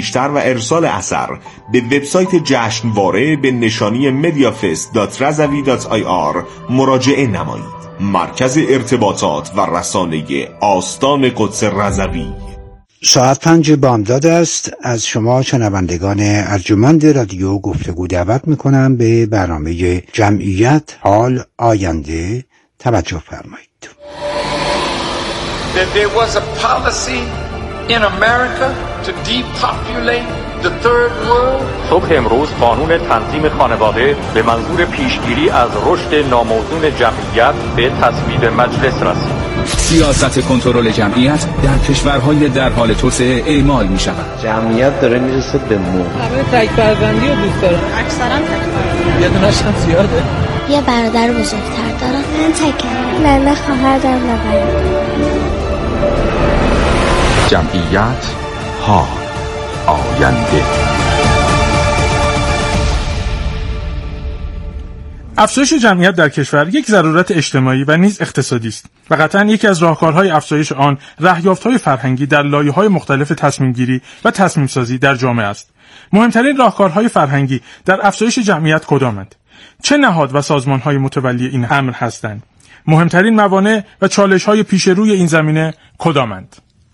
بیشتر و ارسال اثر به وبسایت جشنواره به نشانی mediafest.razavi.ir مراجعه نمایید. مرکز ارتباطات و رسانه آستان قدس رضوی. ساعت 5 بامداد است. از شما شنوندگان ارجمند رادیو گفتگو دعوت میکنم به برنامه جمعیت حال آینده توجه فرمایید. That there was a policy in America to depopulate the third world. صبح امروز قانون تنظیم خانواده به منظور پیشگیری از رشد ناموزون جمعیت به تصویب مجلس رسید. سیاست کنترل جمعیت در کشورهای در حال توسعه اعمال می شود. جمعیت داره میرسه به مرگ. همه تک فرزندی رو دوست دارن. اکثرا تک فرزندی. یه دونش هم زیاده. یه برادر بزرگتر دارم. من تکم. نه خواهر دارم نه برادر. جمعیت ها آینده. افزایش جمعیت در کشور یک ضرورت اجتماعی و نیز اقتصادی است و قطعاً یکی از راهکارهای افزایش آن رهیافت‌های فرهنگی در لایه‌های مختلف تصمیم‌گیری و تصمیم‌سازی در جامعه است. مهمترین راهکارهای فرهنگی در افزایش جمعیت کدامند؟ چه نهاد و سازمان‌های متولی این امر هستند؟ مهمترین موانع و چالش‌های پیش روی این زمینه کدامند؟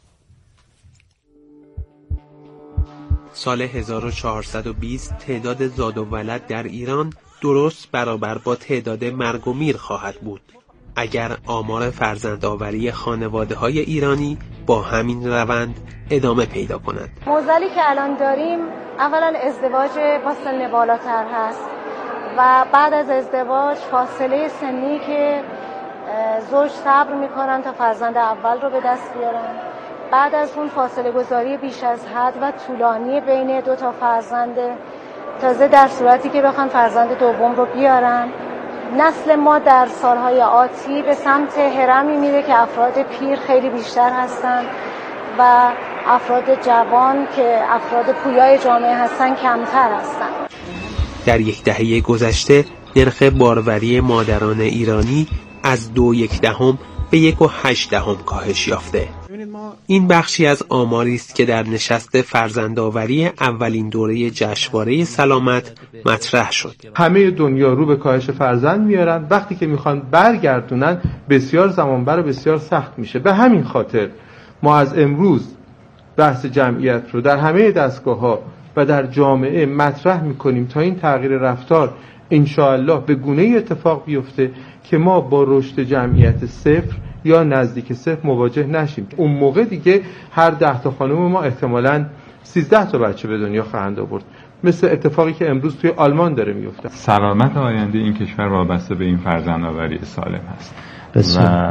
سال 1420 تعداد زاد و ولد در ایران درست برابر با تعداد مرگ و میر خواهد بود اگر آمار فرزندآوری خانواده‌های ایرانی با همین روند ادامه پیدا کند. معضلی که الان داریم اولا ازدواج با سن بالاتر هست و بعد از ازدواج فاصله سنی که زوج صبر میکنن تا فرزند اول رو به دست بیارن، بعد از اون فاصله گذاری بیش از حد و طولانی بین دو تا فرزند، تازه در صورتی که بخوان فرزند دوم رو بیارن. نسل ما در سالهای آتی به سمت هرمی میره که افراد پیر خیلی بیشتر هستن و افراد جوان که افراد پویای جامعه هستن کمتر هستن. در یک دهه گذشته نرخ باروری مادران ایرانی از 2.1 به 1.8 کاهش یافته. این بخشی از آماری است که در نشست فرزندآوری اولین دوره جشنواره سلامت مطرح شد. همه دنیا رو به کاهش فرزند میارن، وقتی که میخوان برگردونن بسیار زمانبر و بسیار سخت میشه. به همین خاطر ما از امروز بحث جمعیت رو در همه دستگاه‌ها و در جامعه مطرح میکنیم تا این تغییر رفتار انشاءالله به گونه‌ای اتفاق بیفته که ما با رشد جمعیت صفر یا نزدیک صفر مواجه نشیم. اون موقع دیگه هر 10 تا خانم ما احتمالاً 13 تا بچه به دنیا خواهند آورد، مثل اتفاقی که امروز توی آلمان داره میفته. سلامت آینده این کشور وابسته به این فرزندآوری سالم هست و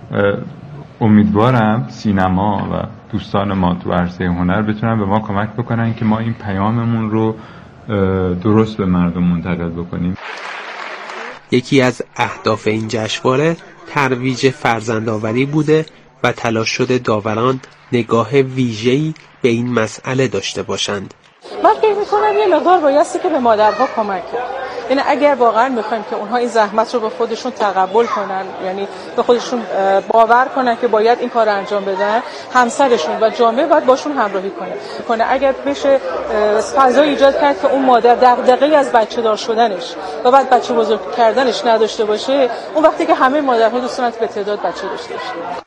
امیدوارم سینما و دوستان ما تو عرصه هنر بتونن به ما کمک بکنن که ما این پیاممون رو درست به مردم منتقل بکنیم. یکی از اهداف این جشنواره ترویج فرزندآوری بوده و تلاش شده داوران نگاه ویژه‌ای به این مسئله داشته باشند. من فکر می‌کنم یه مقدار بایستی که به مادرها کمک کرد. یعنی اگر واقعا می‌خوایم که اونها این زحمت رو به خودشون تقبل کنن، یعنی به خودشون باور کنن که باید این کار انجام بدن، همسرشون و جامعه باید باشون همراهی کنه. اگر بشه فضای ایجاد کرد که اون مادر دغدغه‌ای از بچه دار شدنش و بعد بچه بزرگ کردنش نداشته باشه، اون وقتی که همه مادرها دوست دارن به تعداد بچه داشته باشن.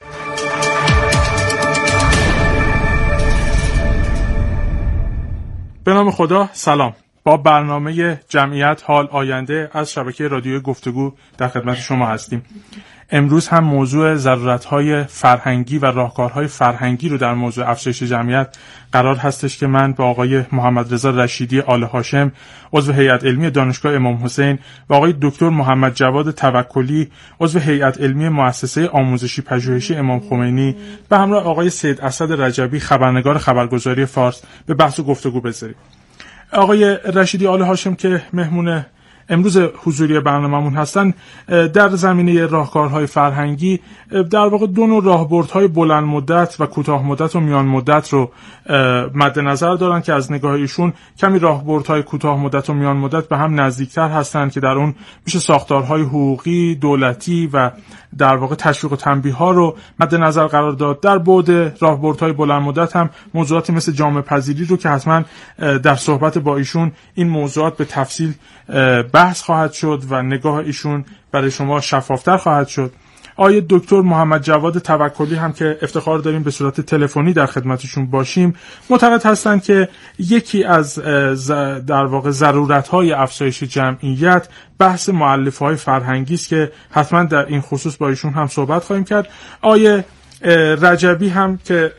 به نام خدا، سلام. با برنامه جمعیت حال آینده از شبکه رادیو گفتگو در خدمت شما هستیم. امروز هم موضوع ضرورت‌های فرهنگی و راهکارهای فرهنگی رو در موضوع افزایش جمعیت قرار هستش که من با آقای محمد رضا رشیدی آل هاشم، عضو هیئت علمی دانشگاه امام حسین، و آقای دکتر محمد جواد توکلی، عضو هیئت علمی مؤسسه آموزشی پژوهشی امام خمینی، به همراه آقای سید اسد رجبی، خبرنگار خبرگزاری فارس، به بحث و گفتگو بذاریم. آقای رشیدی آل هاشم که مهمون امروز حضوری برنامه‌مون هستن در زمینه راهکارهای فرهنگی در واقع دو نوع راهبردهای بلند مدت و کوتاه مدت و میان مدت رو مد نظر دارن که از نگاه ایشون کمی راهبردهای کوتاه مدت و میان مدت به هم نزدیکتر هستن که در اون میشه ساختارهای حقوقی، دولتی و در واقع تشویق و تنبیه‌ها رو مد نظر قرار داد. در بعد راهبردهای بلند مدت هم موضوعاتی مثل جامعه پذیری رو که حتما در صحبت با ایشون این موضوعات به تفصیل بحث خواهد شد و نگاه ایشون برای شما شفافتر خواهد شد. آقای دکتر محمد جواد توکلی هم که افتخار داریم به صورت تلفنی در خدمتشون باشیم معتقد هستند که یکی از در واقع ضرورت‌های افزایش جمعیت بحث مؤلفه‌های فرهنگی است که حتما در این خصوص با ایشون هم صحبت خواهیم کرد. آقای رجبی هم که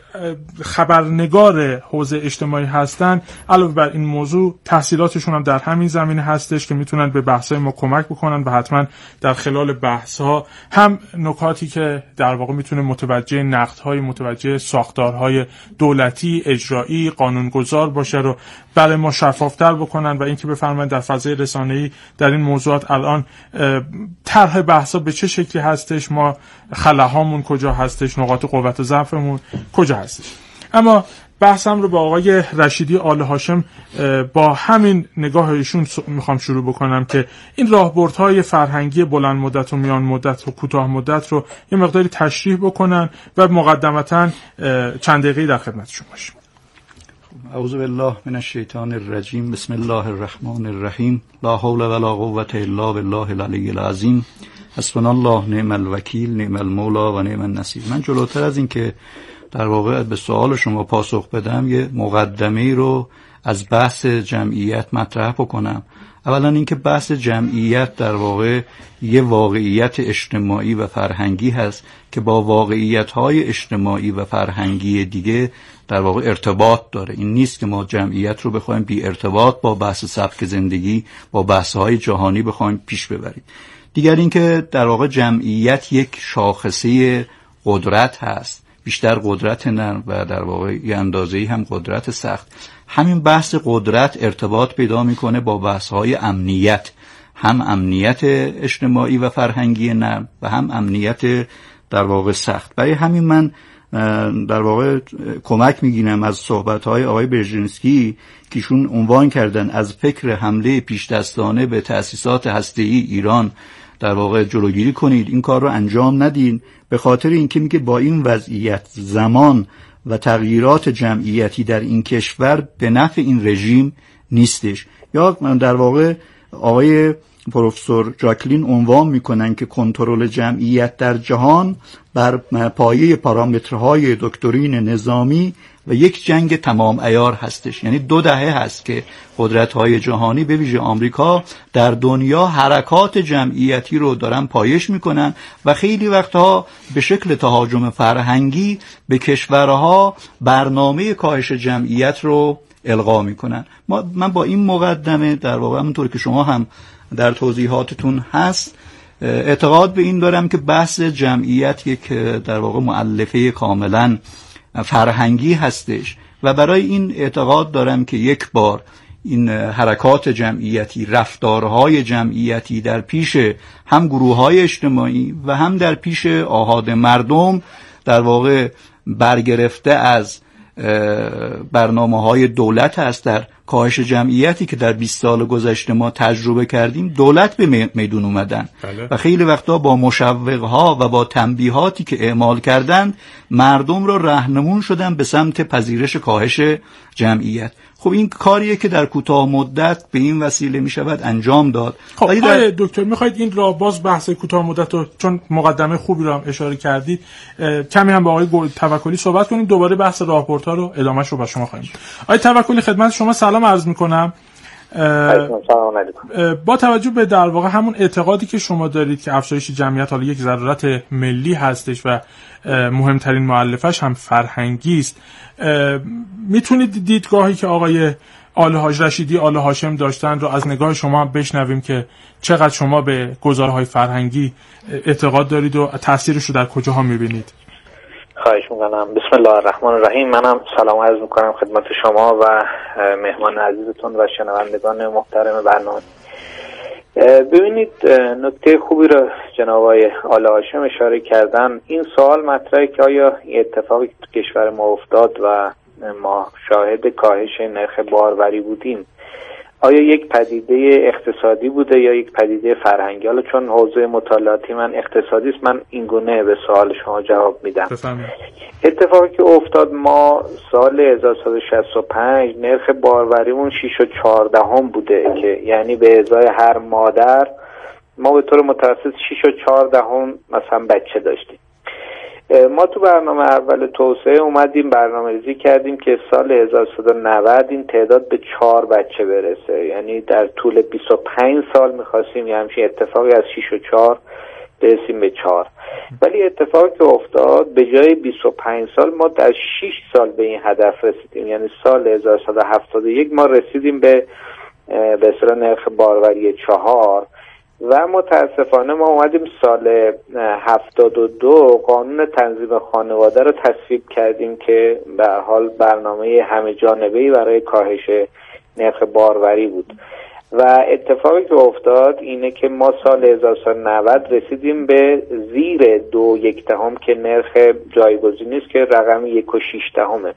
خبرنگار حوزه اجتماعی هستن علاوه بر این موضوع تحصیلاتشون هم در همین زمینه هستش که میتونن به بحث‌های ما کمک بکنن و حتما در خلال بحث‌ها هم نکاتی که در واقع میتونه متوجه نقدهای متوجه ساختارهای دولتی، اجرایی، قانونگذار باشه رو برای ما شفافتر بکنن و اینکه بفرمایید در فضای رسانه‌ای در این موضوعات الان طرح بحث‌ها به چه شکلی هستش، ما خلاهامون کجا هستش، نقاط قوت و ضعفمون کجا هستش. اما بحثم رو با آقای رشیدی آل هاشم با همین نگاه ایشون میخوام شروع بکنم که این راهبردهای فرهنگی بلند مدت و میان مدت و کوتاه مدت رو یه مقداری تشریح بکنن و مقدمتاً چند دقیقه‌ای در خدمتشون باشیم. اعوذ بالله من الشیطان الرجیم. بسم الله الرحمن الرحیم. لا حول ولا قوة الا بالله العلی العظیم. حسبنا الله نعم الوکیل نعم المولا و نعم النصیر. من جلوتر از این که در واقع به سوال شما پاسخ بدم یه مقدمه‌ای رو از بحث جمعیت مطرح بکنم. اولا اینکه بحث جمعیت در واقع یه واقعیت اجتماعی و فرهنگی هست که با واقعیت‌های اجتماعی و فرهنگی دیگه در واقع ارتباط داره. این نیست که ما جمعیت رو بخوایم بی ارتباط با بحث سبک زندگی با بحث‌های جهانی بخوایم پیش ببریم. دیگر اینکه در واقع جمعیت یک شاخصه قدرت هست، بیشتر قدرت نرم و در واقع یه اندازه‌ای هم قدرت سخت. همین بحث قدرت ارتباط پیدا میکنه با بحث‌های امنیت، هم امنیت اجتماعی و فرهنگی نرم و هم امنیت در واقع سخت. برای همین من در واقع کمک میگیرم از صحبت‌های آقای برژینسکی که ایشون عنوان کردن از فکر حمله پیشدستانه به تأسیسات هسته‌ای ایران در واقع جلوگیری کنید، این کار رو انجام ندین، به خاطر اینکه میگه با این وضعیت زمان و تغییرات جمعیتی در این کشور به نفع این رژیم نیستش. یا در واقع آقای پروفسور جاکلین عنوان میکنن که کنترل جمعیت در جهان بر پایه پارامترهای دکترین نظامی و یک جنگ تمام عیار هستش. یعنی 2 دهه هست که قدرت‌های جهانی به ویژه آمریکا در دنیا حرکات جمعیتی رو دارن پایش میکنن و خیلی وقتها به شکل تهاجم فرهنگی به کشورها برنامه کاهش جمعیت رو القا میکنن. من با این مقدمه در واقع همونطور که شما هم در توضیحاتتون هست اعتقاد به این دارم که بحث جمعیت یک در واقع مؤلفه کاملا فرهنگی هستش و برای این اعتقاد دارم که یک بار این حرکات جمعیتی، رفتارهای جمعیتی در پیش هم گروه‌های اجتماعی و هم در پیش آحاد مردم در واقع برگرفته از برنامه‌های دولت است. در کاهش جمعیتی که در 20 سال گذشته ما تجربه کردیم دولت به میدون اومدن و خیلی وقتا با مشوقها و با تنبیهاتی که اعمال کردن مردم رو راهنمون شدن به سمت پذیرش کاهش جمعیت. خب این کاریه که در کوتاه مدت به این وسیله می شود انجام داد. خب آقای دکتر میخواید این را باز بحث کوتاه مدت رو چون مقدمه خوبی رو هم اشاره کردید کمی هم با آقای توکلی صحبت کنیم، دوباره بحث راهبردها رو ادامهش رو با شما خواهیم. آقای توکلی خدمت شما سلام عرض میکنم. با توجه به در واقع همون اعتقادی که شما دارید که افزایش جمعیت حالا یک ضرورت ملی هستش و مهمترین مؤلفش هم فرهنگی است، میتونید دیدگاهی که آقای رشیدی آل هاشم داشتن رو از نگاه شما هم بشنویم که چقدر شما به گزارهای فرهنگی اعتقاد دارید و تأثیرش رو در کجاها میبینید؟ خواهش میکنم. بسم الله الرحمن الرحیم. منم سلام عرض میکنم خدمت شما و مهمان عزیزتون و شنوندگان محترم برنامه. ببینید نکته خوبی رو جناب آقای آل هاشم اشاره کردن. این سوال مطرحه که آیا این اتفاقی که تو کشور ما افتاد و ما شاهد کاهش نرخ باروری بودیم آیا یک پدیده اقتصادی بوده یا یک پدیده فرهنگی؟ حالا چون حوزه مطالعاتی من اقتصادی است، من این گونه به سوال شما جواب میدم. اتفاقی که افتاد، ما سال 1365 نرخ باروریمون 6.14 بوده که یعنی به ازای هر مادر ما به طور متوسط 6.14 مثلا بچه داشتیم. ما تو برنامه اول توسعه اومدیم برنامه‌ریزی کردیم که سال 1390 این تعداد به 4 بچه برسه، یعنی در طول 25 سال می‌خواستیم یه همچین اتفاقی از 6.4 برسیم به 4. ولی اتفاقی که افتاد به جای 25 سال ما در 6 سال به این هدف رسیدیم، یعنی سال 1171 ما رسیدیم به اصطلاح نرخ باروری 4 و متاسفانه ما اومدیم سال 72 قانون تنظیم خانواده رو تصویب کردیم که به هر حال برنامه همه جانبه‌ای برای کاهش نرخ باروری بود و اتفاقی که افتاد اینه که ما سال 1990 رسیدیم به زیر 2.1 که نرخ جایگزینی است که رقم 1.6.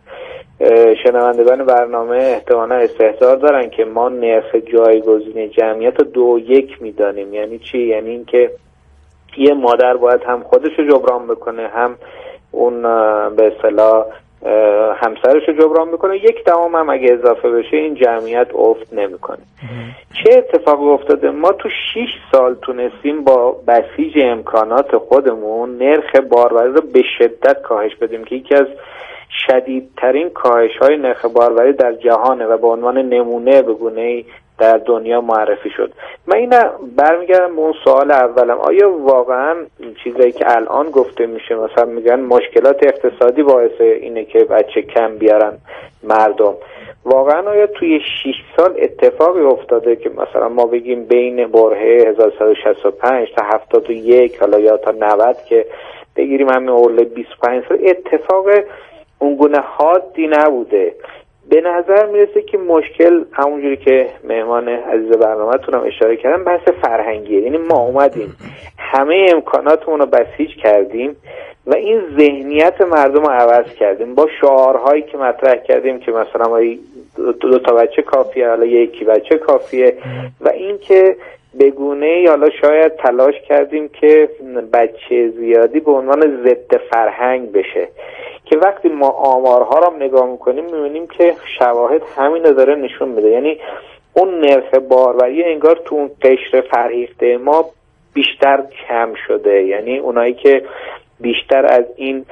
شنوندگان برنامه احتمالاً استحضار دارن که ما نرخ جایگزین جمعیت رو 2.1 میدانیم. یعنی چی؟ یعنی این که یه مادر باید هم خودش رو جبران بکنه هم اون به اصطلاح همسرش رو جبران بکنه، 1 دهم هم اگه اضافه بشه این جمعیت افت نمیکنه. چه اتفاقی افتاده؟ ما تو 6 سال تونستیم با بسیج امکانات خودمون نرخ باروری رو به شدت کاهش بدیم که یکی از شدیدترین کاهش‌های نرخ باروری در جهانه و به عنوان نمونه به گونه‌ای در دنیا معرفی شد. من اینا برمیگردم به اون سوال اولم، آیا واقعا چیزایی که الان گفته میشه مثلا میگن مشکلات اقتصادی باعث اینه که بچه کم بیارن مردم، واقعا آیا توی 6 سال اتفاقی افتاده که مثلا ما بگیم بین برهه 1165 تا 71 حالا یا تا 90 که بگیریم همین اول 25 سال اتفاق اونگونه حادی نبوده؟ به نظر میرسه که مشکل همونجوری که مهمان عزیز برنامه تونم اشاره کردم بحث فرهنگیه. یعنی ما اومدیم همه امکاناتمون رو بسیج کردیم و این ذهنیت مردم رو عوض کردیم با شعارهایی که مطرح کردیم که مثلا 2 تا بچه کافیه، حالا 1 بچه کافیه و این که به گونه‌ای حالا شاید تلاش کردیم که بچه زیادی به عنوان ضد فرهنگ بشه که وقتی ما آمارها رو نگاه میکنیم میبینیم که شواهد همین رو داره نشون میده. یعنی اون نرخ باروری انگار تو اون قشر فرهیخته ما بیشتر کم شده، یعنی اونایی که بیشتر از این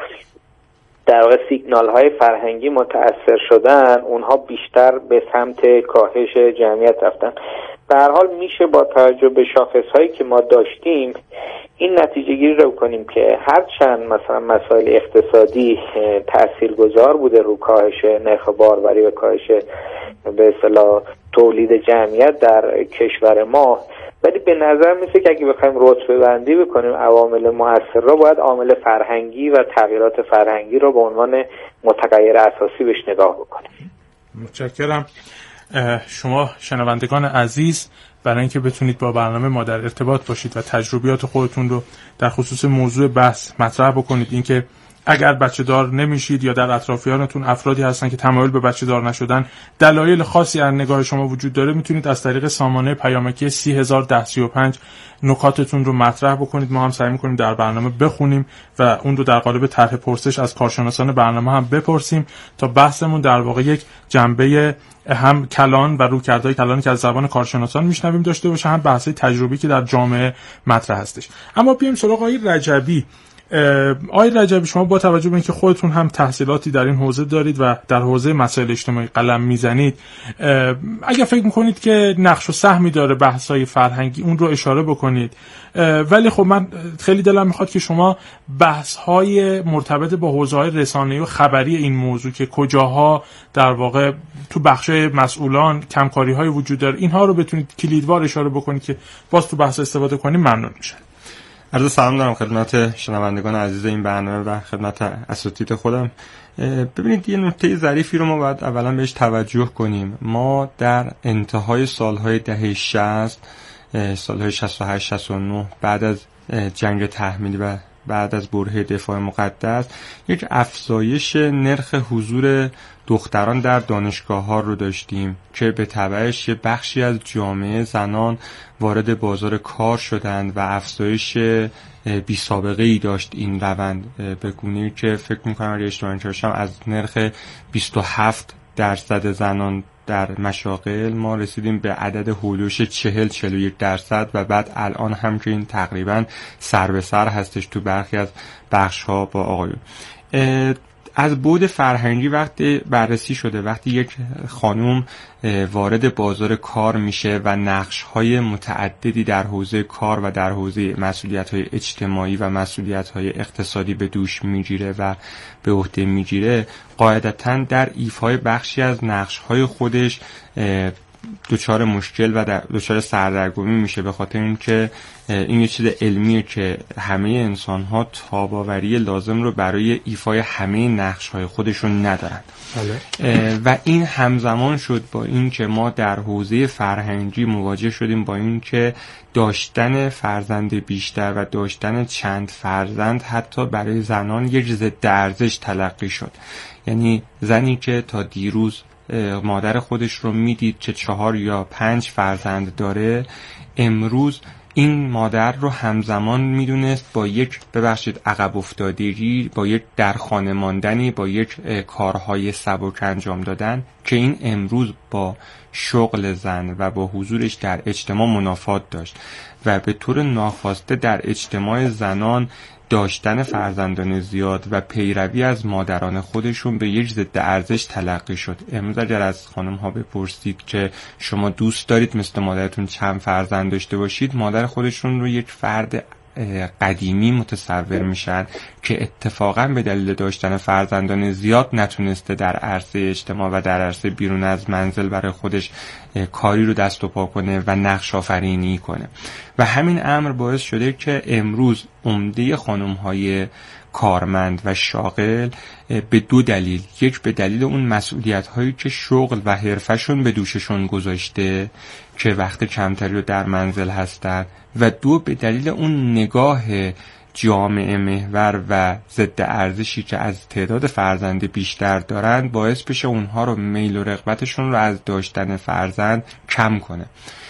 در واقع سیگنال های فرهنگی متأثر شدن اونها بیشتر به سمت کاهش جمعیت رفتن. به هر حال میشه با توجه به شاخص هایی که ما داشتیم این نتیجه گیری رو کنیم که هرچند مثلا مسائل اقتصادی تاثیرگذار بوده رو کاهش نرخ باروری و کاهش به اصطلاح تولید جمعیت در کشور ما، ولی به نظر میسه که اگه بخوایم رتبه بندی بکنیم عوامل مؤثر رو باید عامل فرهنگی و تغییرات فرهنگی رو به عنوان متغیر اساسی بهش نگاه بکنیم. متشکرم. شما شنوندگان عزیز برای اینکه بتونید با برنامه ما در ارتباط باشید و تجربیات خودتون رو در خصوص موضوع بحث مطرح بکنید، اینکه اگر بچه دار نمیشید یا در اطرافیانتون افرادی هستن که تمایل به بچه دار نشدن دلایل خاصی از نگاه شما وجود داره، میتونید از طریق سامانه پیامکی 3001035 نکاتتون رو مطرح بکنید. ما هم سعی میکنیم در برنامه بخونیم و اون رو در قالب طرح پرسش از کارشناسان برنامه هم بپرسیم تا بحثمون در واقع یک جنبه هم کلان و رویکردهای کلانی که از زبان کارشناسان میشنویم داشته باشه، هم بحثی تجربی که در جامعه مطرح هستش. اما بیایم سراغ آقای رجبی. آقای رجبی، شما با توجه به اینکه خودتون هم تحصیلاتی در این حوزه دارید و در حوزه مسائل اجتماعی قلم میزنید، اگر فکر میکنید که نقش و سهمی داره بحث‌های فرهنگی اون رو اشاره بکنید. ولی خب من خیلی دلم میخواد که شما بحث‌های مرتبط با حوزه‌های رسانه‌ای و خبری این موضوع که کجاها در واقع تو بخش‌های مسئولان کمکاری‌های وجود داره اینها رو بتونید کلیدوار اشاره بکنید که باز تو بحث استفاده کنیم ممنون میشم. عرض سلام دارم خدمت شنوندگان عزیز این برنامه و خدمت اساتید خودم. ببینید یه نکته ظریفی رو ما باید اولا بهش توجه کنیم. ما در انتهای سالهای دهه 60 سالهای 68 69 بعد از جنگ تحمیلی و بعد از برهه دفاع مقدس یک افزایش نرخ حضور دختران در دانشگاه‌ها رو داشتیم که به تبعش یه بخشی از جامعه زنان وارد بازار کار شدند و افزایش بی سابقه ای داشت این روند، به گونه‌ای که فکر می‌کنم اگه اشتباه نکنم از نرخ 27% زنان در مشاغل ما رسیدیم به عدد حدود 40-41% و بعد الان هم که این تقریبا سر به سر هستش تو برخی از بخش‌ها با آقایون. از بعد فرهنگی وقتی بررسی شده، وقتی یک خانم وارد بازار کار میشه و نقش‌های متعددی در حوزه کار و در حوزه مسئولیت‌های اجتماعی و مسئولیت‌های اقتصادی به دوش میگیره و به عهده میگیره، قاعدتاً در ایفای بخشی از نقش‌های خودش دچار مشکل و دچار سردرگمی میشه، به خاطر اینکه این یه چیز علمیه که همه انسان‌ها تاب‌آوری لازم رو برای ایفای همه نقش‌های خودشون ندارن. و این همزمان شد با این که ما در حوزه فرهنگی مواجه شدیم با این که داشتن فرزند بیشتر و داشتن چند فرزند حتی برای زنان یک ضد ارزش تلقی شد. یعنی زنی که تا دیروز مادر خودش رو میدید که 4 یا 5 فرزند داره، امروز این مادر رو همزمان میدونست با یک عقب افتادگی، با یک در خانه ماندنی، با یک کارهای سبک انجام دادن که این امروز با شغل زن و با حضورش در اجتماع منافات داشت و به طور ناخواسته در اجتماع زنان داشتن فرزندان زیاد و پیروی از مادران خودشون به یک ضد ارزش تلقی شد. امروز اگر از خانم ها بپرسید که شما دوست دارید مثل مادرتون چند فرزند داشته باشید، مادر خودشون رو یک فرد قدیمی متصور میشن که اتفاقا به دلیل داشتن فرزندان زیاد نتونسته در عرصه اجتماع و در عرصه بیرون از منزل برای خودش کاری رو دست و پا کنه و نقش آفرینی کنه. و همین امر باعث شده که امروز عمده خانم‌های کارمند و شاغل به 2 دلیل، یک به دلیل اون مسئولیت‌هایی که شغل و حرفشون به دوششون گذاشته که وقت کمتری رو در منزل هستن، و 2 به دلیل اون نگاه جامعه محور و ضد ارزشی که از تعداد فرزند بیشتر دارن باعث بشه اونها رو میل و رغبتشون رو از داشتن فرزند کم کنه.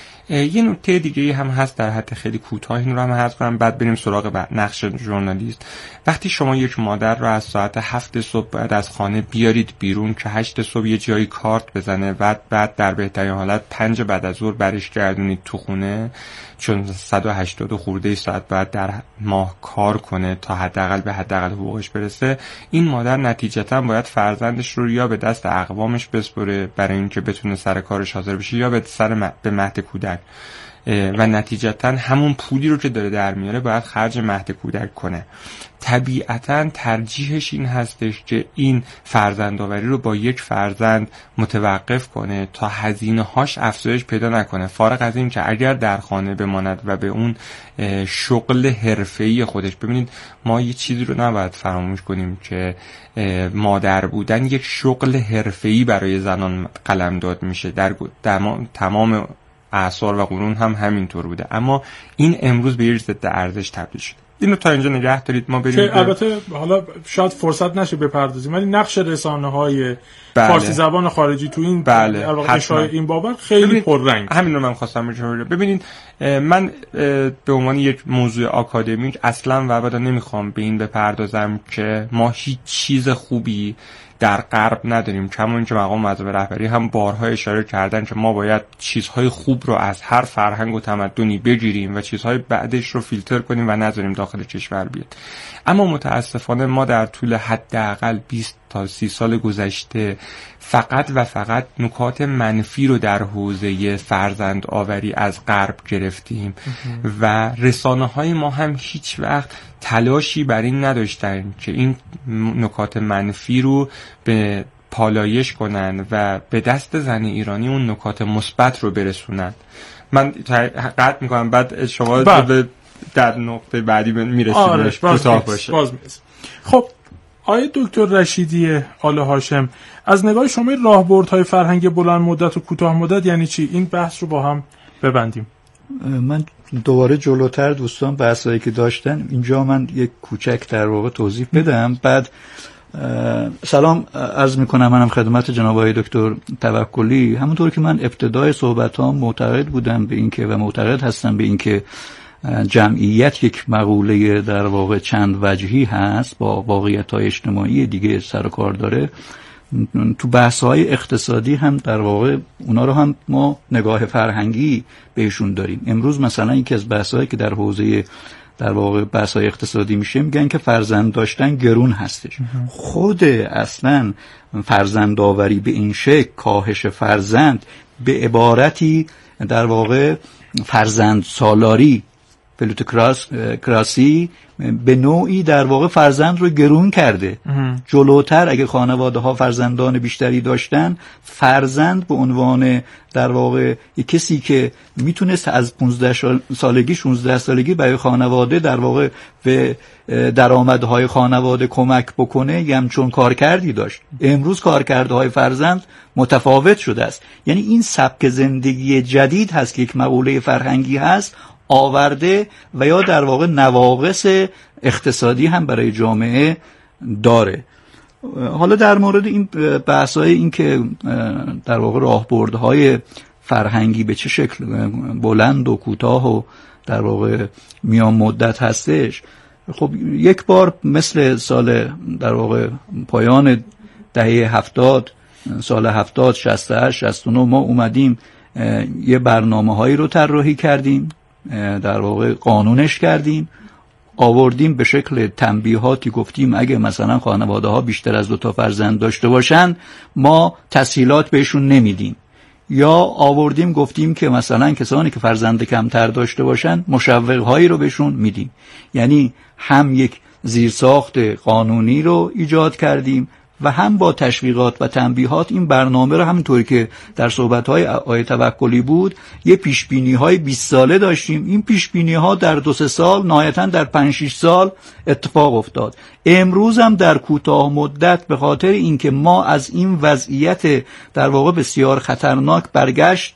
یه نکته دیگه هم هست در حد خیلی کوتاه، این رو هم عرض کنم بعد بریم سراغ نقش ژورنالیست. وقتی شما یک مادر رو از ساعت 7 صبح باید از خانه بیارید بیرون که 8 صبح یه جایی کارت بزنه و بعد در بهترین حالت 5 بعد از ظهر برش گردونید تو خونه، چون 180 خورده ساعت باید در ماه کار کنه تا حداقل به حداقل حقوقش برسه، این مادر نتیجتا باید فرزندش رو یا به دست اقوامش بسپره برای اینکه بتونه سر کارش حاضر بشه یا به مهد کودک، و نتیجتا همون پولی رو که داره در میاره باید خرج مهد کودک کنه. طبیعتا ترجیحش این هستش که این فرزندآوری رو با یک فرزند متوقف کنه تا هزینه هاش افزایش پیدا نکنه، فارغ از این که اگر در خانه بماند و به اون شغل حرفه‌ای خودش. ببینید ما یه چیزی رو نباید فراموش کنیم که مادر بودن یک شغل حرفه‌ای برای زنان قلمداد میشه، در تمام اعصار و قرون هم همینطور بوده، اما این امروز به یک ضد ارزش تبدیل شده. اینو تا اینجا نگه دارید، ما بریم که البته حالا شاید فرصت نشه بپردازیم، ولی نقش رسانه‌های فارسی زبان خارجی تو این اشاره این بابت خیلی پررنگ. همین رو من خواستم بگم. ببینید من به عنوان یک موضوع آکادمیک اصلا و ابدا نمیخوام به این بپردازم که ما هیچ چیز خوبی در غرب نداریم، کما اینکه مقام معظم رهبری هم بارها اشاره کردن که ما باید چیزهای خوب رو از هر فرهنگ و تمدنی بگیریم و چیزهای بعدش رو فیلتر کنیم و نذاریم داخل کشور بیاد. اما متاسفانه ما در طول حداقل 20 تا 30 سال گذشته فقط و فقط نکات منفی رو در حوزه فرزند آوری از غرب گرفتیم و رسانه‌های ما هم هیچ وقت تلاشی بر این نداشتن که این نکات منفی رو به پالایش کنن و به دست زن ایرانی اون نکات مثبت رو برسونن. من قطع میکنم بعد شما در نقطه بعدی میرسید کوتاه باشه. خب آقای دکتر رشیدی آل هاشم، از نگاه شما راهبردهای فرهنگ بلند مدت و کوتاه مدت یعنی چی؟ این بحث رو با هم ببندیم. من دوباره جلوتر دوستان بحثایی که داشتن اینجا من یک کوچک در واقع توضیح بدم. بعد سلام عرض میکنم منم خدمت جناب آقای دکتر توکلی. همونطور که من ابتدای صحبتام معتقد بودم به اینکه و معتقد هستم به اینکه جمعیت یک مقوله در واقع چند وجهی هست، با واقعیت‌های اجتماعی دیگه سر و کار داره. تو بحث‌های اقتصادی هم در واقع اونا رو هم ما نگاه فرهنگی بهشون داریم. امروز مثلا یکی از بحث‌هایی که در حوزه در واقع بحث‌های اقتصادی میشه میگن که فرزند داشتن گرون هستش. خود اصلا فرزند آوری به این شکل، کاهش فرزند، به عبارتی در واقع فرزند سالاری، پلوتوکراسی، به نوعی در واقع فرزند رو گرون کرده. جلوتر اگه خانواده ها فرزندان بیشتری داشتن، فرزند به عنوان در واقع یک کسی که میتونست از 15 سالگی 16 سالگی برای خانواده در واقع به درآمدهای خانواده کمک بکنه، یه همچون کارکردی داشت. امروز کارکردهای فرزند متفاوت شده است. یعنی این سبک زندگی جدید هست که یک مقوله فرهنگی هست آورده و یا در واقع نواقص اقتصادی هم برای جامعه داره. حالا در مورد این بحث‌های این که در واقع راهبردهای فرهنگی به چه شکل بلند و کوتاه و در واقع میان مدت هستش، خب یک بار مثل سال در واقع پایان دهه 70، سال 70 68 69 ما اومدیم یه برنامه‌هایی رو طراحی کردیم، در واقع قانونش کردیم، آوردیم به شکل تنبیهاتی، گفتیم اگه مثلا خانواده ها بیشتر از 2 فرزند داشته باشن ما تسهیلات بهشون نمیدیم، یا آوردیم گفتیم که مثلا کسانی که فرزند کمتر داشته باشن مشوق‌هایی رو بهشون میدیم. یعنی هم یک زیرساخت قانونی رو ایجاد کردیم و هم با تشویقات و تنبیهات این برنامه رو همونطوری که در صحبت‌های آقای توکلی بود یه پیشبینی‌های 20 ساله داشتیم. این پیشبینی‌ها در 2-3 سال نهایتاً در 5-6 سال اتفاق افتاد. امروز هم در کوتاه مدت به خاطر اینکه ما از این وضعیت در واقع بسیار خطرناک برگشت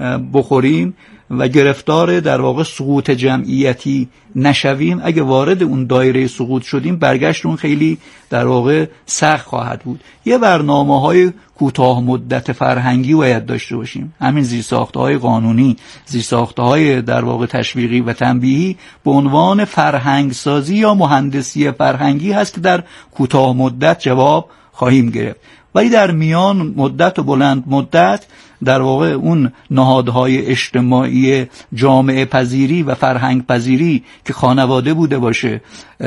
بخوریم و گرفتار در واقع سقوط جمعیتی نشویم، اگه وارد اون دایره سقوط شدیم برگشت اون خیلی در واقع سخت خواهد بود. یه برنامه‌های کوتاه مدت فرهنگی باید داشته باشیم. همین زیرساخت‌های قانونی، زیرساخت‌های در واقع تشویقی و تنبیهی به عنوان فرهنگ سازی یا مهندسی فرهنگی هست که در کوتاه مدت جواب خواهیم گرفت. ولی در میان مدت و بلند مدت در واقع اون نهادهای اجتماعی جامعه پذیری و فرهنگ پذیری که خانواده بوده باشه،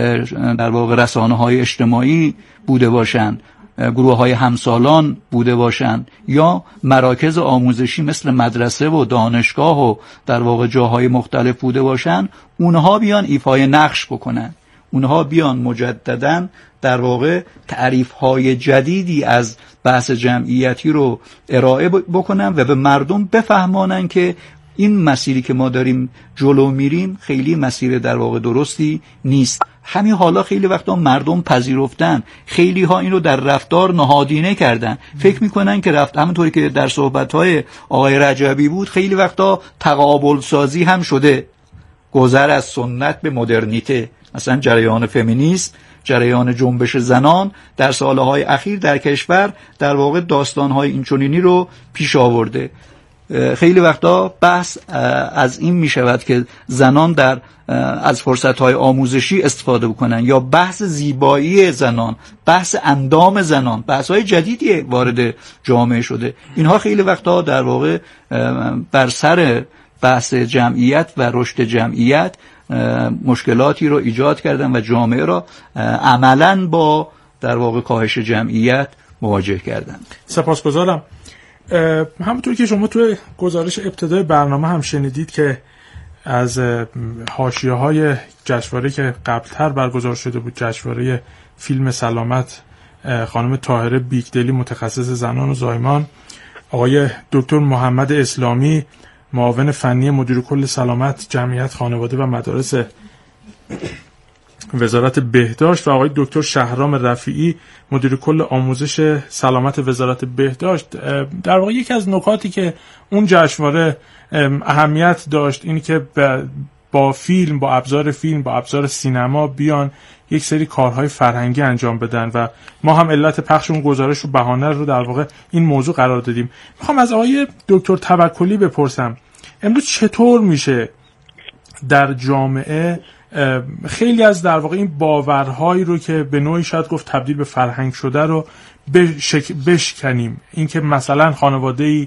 در واقع رسانه‌های اجتماعی بوده باشند، گروه‌های همسالان بوده باشند، یا مراکز آموزشی مثل مدرسه و دانشگاه و در واقع جاهای مختلف بوده باشند، اونها بیان ایفای نقش بکنن، اونها بیان مجدداً در واقع تعریف‌های جدیدی از بحث جمعیتی رو ارائه بکنن و به مردم بفهمانن که این مسیری که ما داریم جلو میریم خیلی مسیر در واقع درستی نیست. همین حالا خیلی وقتا مردم پذیرفتن، خیلی ها این رو در رفتار نهادینه کردن، فکر میکنن که همونطوری که در صحبت‌های آقای رجبی بود خیلی وقتا تقابل سازی هم شده، گذر از سنت به مدرنیته. مثلا جریان فمینیست، جریان جنبش زنان در سالهای اخیر در کشور در واقع داستانهای اینچنینی رو پیش آورده. خیلی وقتا بحث از این می شود که زنان در از فرصتهای آموزشی استفاده بکنن، یا بحث زیبایی زنان، بحث اندام زنان، بحثهای جدیدی وارد جامعه شده. اینها خیلی وقتا در واقع بر سر بحث جمعیت و رشد جمعیت مشکلاتی رو ایجاد کردن و جامعه را عملاً با در واقع کاهش جمعیت مواجه کردن. سپاسگزارم. همونطور که شما توی گزارش ابتدای برنامه هم شنیدید که از حاشیه‌های جشنواره که قبلتر برگزار شده بود، جشنواره فیلم سلامت، خانم طاهره بیگدلی متخصص زنان و زایمان، آقای دکتر محمد اسلامی معاون فنی مدیر کل سلامت جمعیت خانواده و مدارس وزارت بهداشت و آقای دکتر شهرام رفیعی مدیر کل آموزش سلامت وزارت بهداشت. در واقع یکی از نکاتی که اون جشنواره اهمیت داشت اینی که با فیلم، با ابزار فیلم، با ابزار سینما بیان یک سری کارهای فرهنگی انجام بدن و ما هم علت پخش اون گزارش و بهانه رو در واقع این موضوع قرار دادیم. میخوام از آقای دکتر توکلی بپرسم امروز چطور میشه در جامعه خیلی از در واقع این باورهایی رو که به نوعی شاید گفت تبدیل به فرهنگ شده رو بشکنیم. اینکه مثلا خانواده‌ای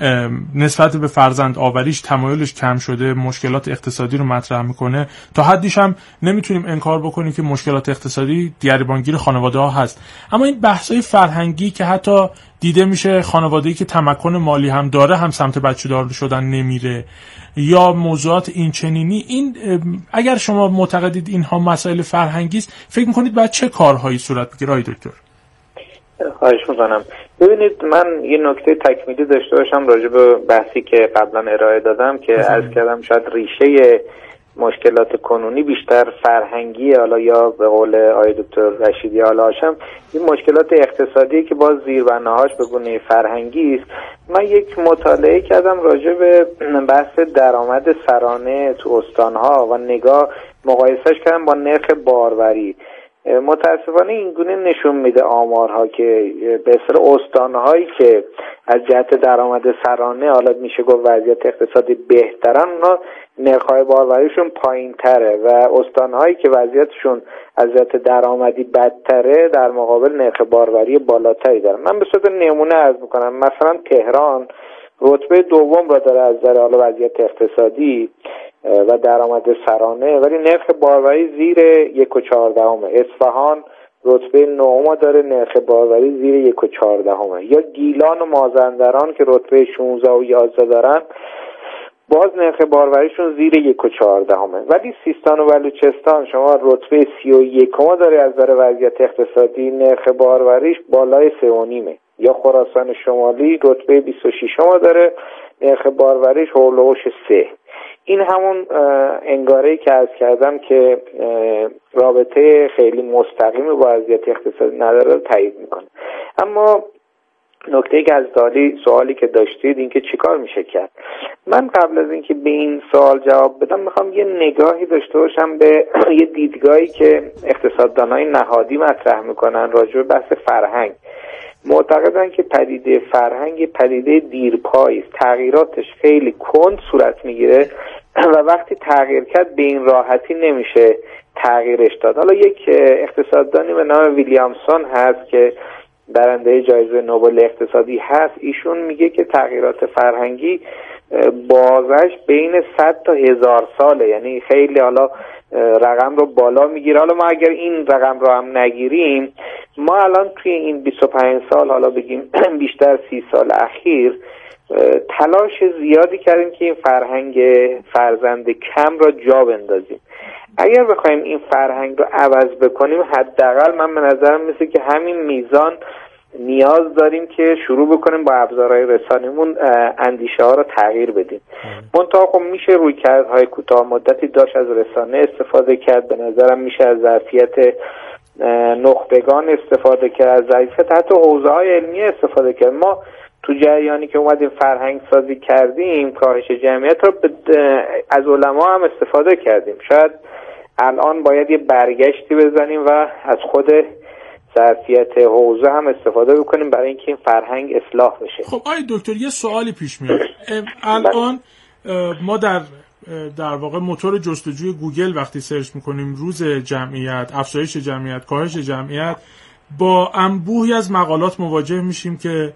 نسبت به فرزند آوریش تمایلش کم شده، مشکلات اقتصادی رو مطرح میکنه، تا حدیش هم نمیتونیم انکار بکنیم که مشکلات اقتصادی گریبانگیر خانواده ها هست. اما این بحثای فرهنگی که حتی دیده میشه خانواده‌ای که تمکن مالی هم داره هم سمت بچه‌دار شدن نمیره، یا موضوعات این چنینی، این اگر شما معتقدید اینها مسائل فرهنگی است، فکر میکنید باید چه کارهایی صورت بگیره آقای دکتر؟ خواهش میکنم. ببینید، من یه نکته تکمیلی داشته باشم راجع به بحثی که قبلا ارائه دادم که عرض کردم شاید ریشه مشکلات کنونی بیشتر فرهنگی، حالا یا به قول آقای دکتر رشیدی حالا هاشم این مشکلات اقتصادی که باز زیربناهاش به گونه فرهنگی است. من یک مطالعه کردم راجع به بحث درآمد سرانه تو استانها و نگاه مقایسهش کردم با نرخ باروری. متاسفانه این گونه نشون میده آمارها که به اصطلاح استانهایی که از جهت درآمد سرانه حالا میشه گفت وضعیت اقتصادی بهترن، اونا نرخ‌های باروریشون پایین‌تره و استانهایی که وضعیتشون از جهت درآمدی بدتره در مقابل نرخ باروری بالاتری دارن. من به صورت نمونه عرض میکنم، مثلا تهران رتبه دوم را داره از نظر حالا وضعیت اقتصادی و درآمد سرانه، ولی نرخ باروری زیر 1.14. اصفهان رتبه 9 داره، نرخ باروری زیر 1.14. یا گیلان و مازندران که رتبه 16 و 11 دارن، باز نرخ باروریشون زیر 1.14. ولی سیستان و بلوچستان شما رتبه 31 داره از نظر وضعیت اقتصادی، نرخ باروریش بالای 3.5. یا خراسان شمالی رتبه 26 داره، نرخ باروریش هولوش 3. این همون انگاره‌ای که عرض کردم که رابطه خیلی مستقیمی با وضعیت اقتصادی نداره تایید میکنه. اما نکته‌ای که از سوالی که داشتید این که چیکار میشه کرد، من قبل از اینکه به این سوال جواب بدم میخوام یه نگاهی داشته باشم به یه دیدگاهی که اقتصاددانای نهادی مطرح میکنن راجع به بحث فرهنگ. معتقدن که پدیده فرهنگ پدیده دیرپایی است، تغییراتش خیلی کند صورت میگیره و وقتی تغییر کرد به این راحتی نمیشه تغییرش داد. حالا یک اقتصاددانی به نام ویلیامسون هست که برنده جایزه نوبل اقتصادی هست، ایشون میگه که تغییرات فرهنگی بازش بین 100 تا 1000 ساله، یعنی خیلی حالا رقم رو بالا میگیره. حالا ما اگر این رقم رو هم نگیریم، ما الان توی این 25 سال حالا بگیم بیشتر 30 سال اخیر تلاش زیادی کردیم که این فرهنگ فرزند کم را جا بندازیم. اگر بخوایم این فرهنگ رو عوض بکنیم، حداقل من به نظرم مثل که همین میزان نیاز داریم که شروع بکنیم با ابزارهای رسانیمون اندیشه ها رو تغییر بدیم. منتها خب میشه رویکردهای کوتاه مدتی داشت از رسانه استفاده کرد، به نظرم میشه از ظرفیت نخبگان استفاده کرد، از ظرفیت حتی حوزه‌های علمی استفاده کرد. ما تو جریانی که اومدیم فرهنگ سازی کردیم، کاهش جمعیت رو از علما هم استفاده کردیم. شاید الان باید یه برگشتی بزنیم و از خود ظرفیت حوزه هم استفاده بکنیم برای اینکه این فرهنگ اصلاح بشه. خب آقای دکتر یه سوالی پیش میاد. الان ما در واقع موتور جستجوی گوگل وقتی سرچ میکنیم روز جمعیت، افزایش جمعیت، کاهش جمعیت، با انبوهی از مقالات مواجه میشیم که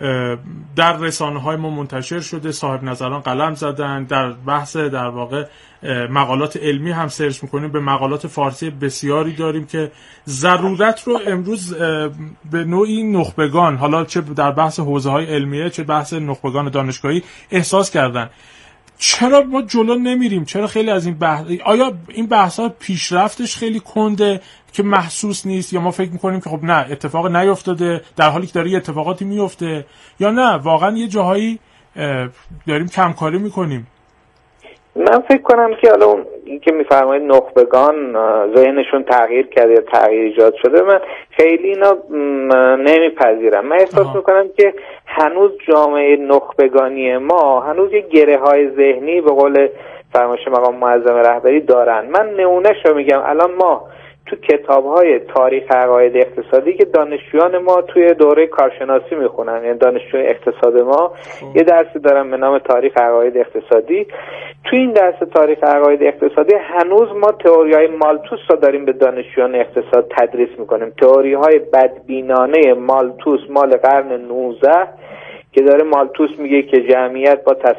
در رسانه‌های ما منتشر شده، صاحب نظران قلم زدن، در بحث در واقع مقالات علمی هم سرچ میکنیم، به مقالات فارسی بسیاری داریم که ضرورت رو امروز به نوعی نخبگان، حالا چه در بحث حوزه‌های علمیه چه بحث نخبگان دانشگاهی احساس کردن. چرا ما جلو نمیریم؟ چرا خیلی از این آیا این بحث‌ها پیشرفتش خیلی کنده که محسوس نیست، یا ما فکر میکنیم که خب نه اتفاق نیفتاده در حالی که داره اتفاقاتی میفته، یا نه واقعا یه جاهایی داریم کمکاری میکنیم؟ من فکر کنم که حالا این که میفرمایید نخبگان ذهنشون تغییر کرده یا تغییر ایجاد شده، من خیلی اینا نمیپذیرم. من احساس میکنم که هنوز جامعه نخبگانی ما هنوز یه گره های ذهنی به قول فرمایش مقام معظم رهبری دارن. من نمونهش رو میگم. الان ما تو کتاب‌های تاریخ عقاید اقتصادی که دانشجویان ما توی دوره کارشناسی میخونن، یعنی دانشجوی اقتصاد ما یه درسی دارن به نام تاریخ عقاید اقتصادی. تو این درس تاریخ عقاید اقتصادی هنوز ما تئوری‌های مالتوس رو داریم به دانشجویان اقتصاد تدریس میکنیم. تئوری‌های بدبینانه مالتوس مال قرن 19 که داره مالتوس میگه که جمعیت با